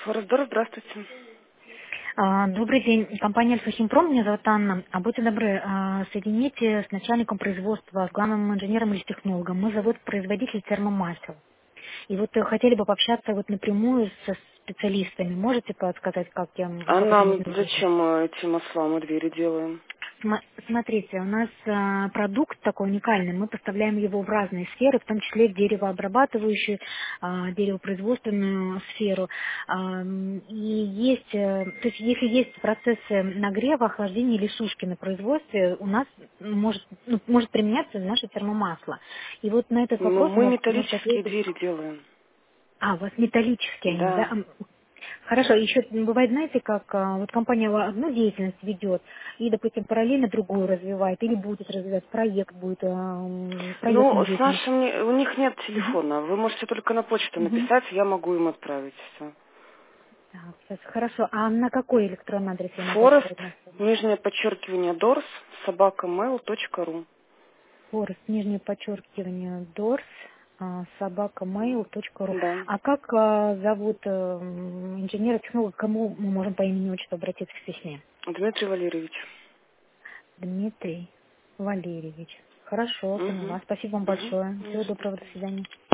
Форестдор, здравствуйте. Добрый день. Компания «Альфа-Химпром», меня зовут Анна. Будьте добры, соедините с начальником производства, с главным инженером или с технологом. Мы завод-производитель термомасел. И вот хотели бы пообщаться вот напрямую со специалистами. Можете подсказать, А как это нам нужно делать? зачем эти масла мы двери делаем? Смотрите, у нас продукт такой уникальный. Мы поставляем его в разные сферы, в том числе в деревообрабатывающую, деревопроизводственную сферу. И есть, то есть если есть процессы нагрева, охлаждения или сушки на производстве, у нас может применяться наше термомасло. И вот на этот Ну, вопрос мы может металлические ответить. двери делаем. У вас металлические они, да? Да. Хорошо, еще бывает, знаете, как вот компания одну деятельность ведет и, допустим, параллельно другую развивает или будет развивать, проект будет, проектную Ну, с деятельность. нашим, у них нет Мгм. телефона. Вы можете только на почту Мгм. написать, я могу им отправить все. Так, сейчас, хорошо. А на какой электронный адрес я могу Форест, отправить на все? нижнее подчеркивание, дорс, собакамейл.ру. Форест, нижнее подчеркивание, дорс, собака.mail.ru. Да. А как зовут инженера, технолога, к кому мы можем по имени отчеству обратиться в письме? Дмитрий Валерьевич. Дмитрий Валерьевич. Хорошо, Угу. поняла. Спасибо вам Угу. большое. Ну, Всего что доброго, до ты. свидания.